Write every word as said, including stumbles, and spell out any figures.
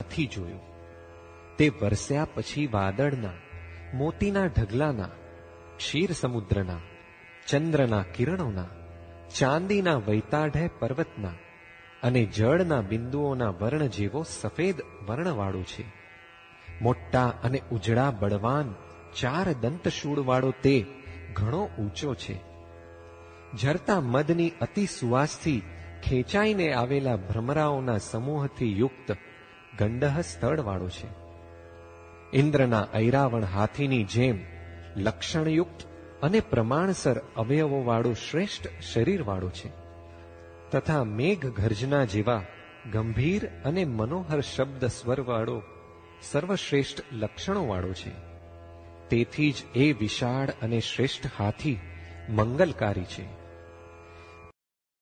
હાથી જોયું. તે વરસ્યા પછી વાદળના, મોતીના ઢગલાના, ક્ષીર સમુદ્રના, ચંદ્રના કિરણોના, ચાંદીના વૈતાઢે પર્વતના અને જળના બિંદુઓના વર્ણ જેવો સફેદ વર્ણવાળો છે. મોટા અને ઉજળા બળવાન ચાર દંતશૂળવાળો તે ઘણો ઊંચો છે. ઝરતા મદની અતિ સુવાસથી ખેંચાઈને આવેલા ભ્રમરાઓના સમૂહથી યુક્ત ગંડહ સ્થળવાળો છે. ઇન્દ્રના ઐરાવણ હાથીની જેમ લક્ષણયુક્ત અને પ્રમાણસર અવયવોવાળું શ્રેષ્ઠ શરીરવાળો છે, તથા મેઘ ગર્જના જેવા ગંભીર અને મનોહર શબ્દ સ્વરવાળો સર્વશ્રેષ્ઠ લક્ષણોવાળો છે. તેથી જ એ વિશાળ અને શ્રેષ્ઠ હાથી મંગલકારી છે.